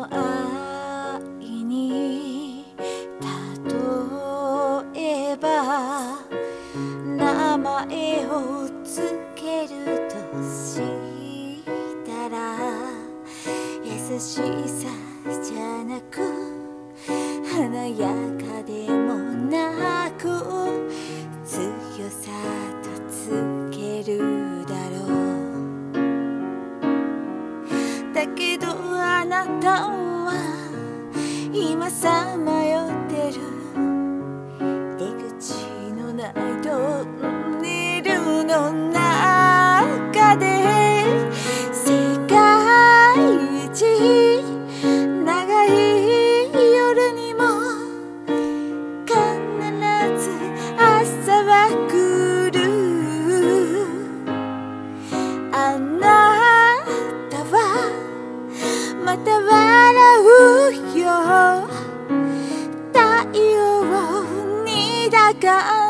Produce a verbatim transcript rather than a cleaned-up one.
の愛に例えば名前をつけるとしたら、優しさじゃなく華やかでもなく強さとつけるだろう。だけどあなたは今さまよってる出口のないトンネルの中で、世界一長い夜にも必ず朝は来る。あなたはまた笑うよ、太陽にだか